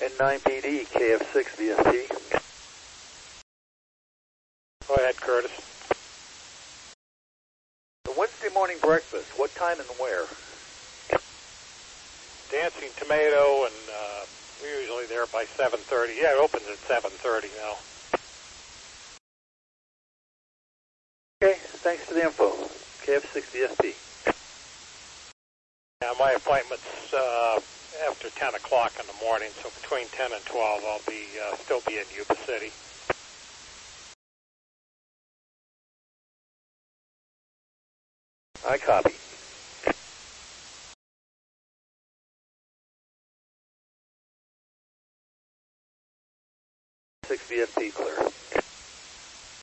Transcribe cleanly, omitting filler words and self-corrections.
N9BD, KF6 VFT. Go ahead, Curtis. The Wednesday morning breakfast, what time and where? Dancing Tomato, and we're usually there by 7:30. Yeah, it opens at 7:30 now. Okay, thanks for the info. KF6 VFT. Yeah, my appointment's after 10 o'clock in the morning, so between 10 and 12 I'll be still be in Yuba City. I copy. 6 VFT.